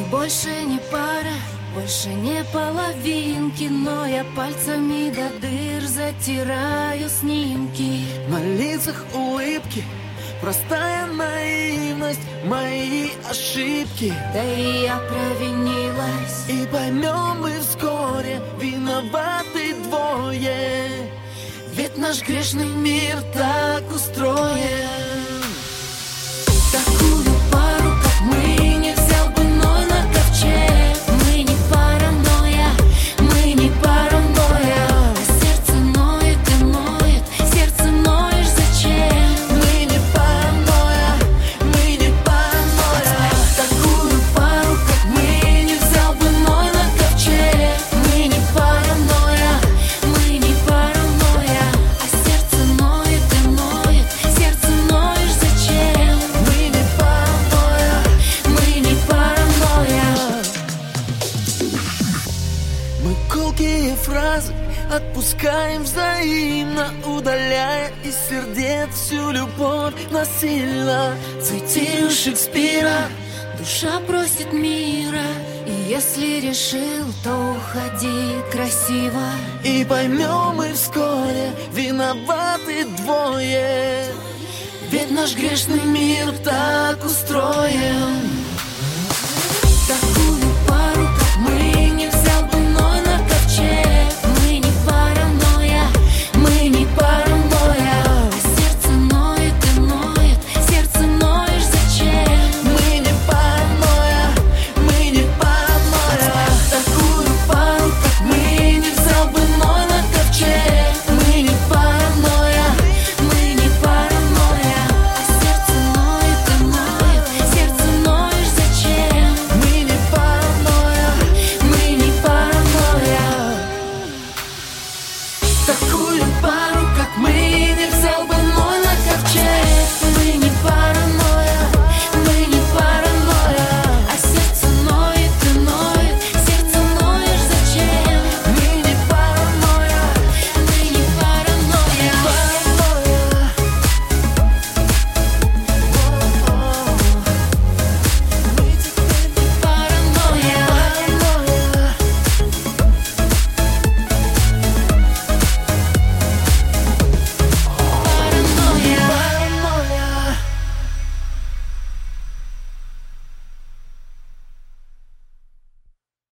больше не пара, больше не половинки, но я пальцами до дыр затираю снимки. На лицах улыбки, простая наивность, мои ошибки. Да и я провинилась. И поймем мы вскоре, виноваты двое. Ведь наш грешный мир так устроен. Такую пару, как мы, не взял бы Ной на ковчег. Мы не паранойя, мы не паранойя. А сердце ноет и ноет, сердце ноешь зачем? Мы не паранойя, мы не паранойя. Такую пару, как мы, не взял бы Ной на ковчег. Мы не паранойя, мы не паранойя. А сердце ноет и ноет, сердце ноешь зачем? Мы не паранойя, Мы не паранойя. мы колкие фразы отпускаем взаимно, удаляя из сердец всю любовь насильно. Цитирую Шекспира, душа просит мира. И если решил, то уходи красиво. И поймем мы вскоре, виноваты двое. Ведь наш грешный мир так